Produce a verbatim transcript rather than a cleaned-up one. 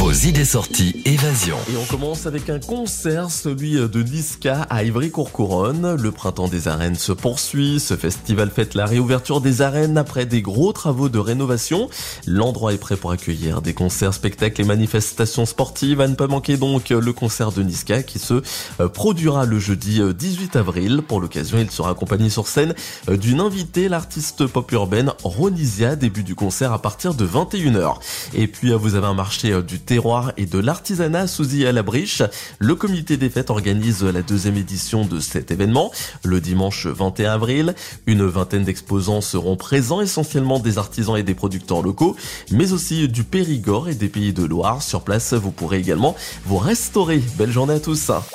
Vos idées sorties évasion. Et on commence avec un concert, celui de Niska à Ivry-Courcouronnes. Le printemps des arènes se poursuit. Ce festival fête la réouverture des arènes après des gros travaux de rénovation. L'endroit est prêt pour accueillir des concerts, spectacles et manifestations sportives. À ne pas manquer donc le concert de Niska qui se produira le jeudi dix-huit avril. Pour l'occasion, il sera accompagné sur scène d'une invitée, l'artiste pop urbaine Ronisia. Début du concert à partir de vingt et une heures. Et puis vous avez un marché du terroir et de l'artisanat à Souzy à la Briche. Le comité des fêtes organise la deuxième édition de cet événement. Le dimanche vingt et un avril, une vingtaine d'exposants seront présents, essentiellement des artisans et des producteurs locaux, mais aussi du Périgord et des Pays de Loire. Sur place, vous pourrez également vous restaurer. Belle journée à tous.